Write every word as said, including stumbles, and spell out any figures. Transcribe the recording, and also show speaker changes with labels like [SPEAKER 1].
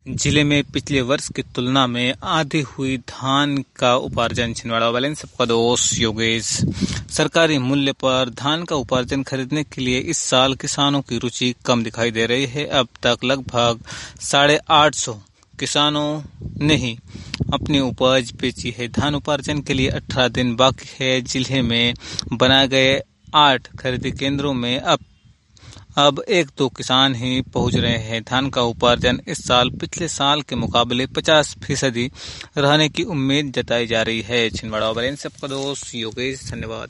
[SPEAKER 1] जिले में पिछले वर्ष की तुलना में आधी हुई धान का उपार्जन। छिंदवाड़ा वाले सबका दोस्त योगेश। सरकारी मूल्य पर धान का उपार्जन खरीदने के लिए इस साल किसानों की रुचि कम दिखाई दे रही है। अब तक लगभग साढ़े आठ सौ किसानों ने ही अपनी उपज बेची है। धान उपार्जन के लिए अठारह दिन बाकी है। जिले में बनाए गए आठ खरीदी केंद्रों में अब अब एक दो किसान ही पहुंच रहे हैं। धान का उपार्जन इस साल पिछले साल के मुकाबले पचास फीसदी रहने की उम्मीद जताई जा रही है। छिंदवाड़ा वाले सबका दोस्त योगेश। धन्यवाद।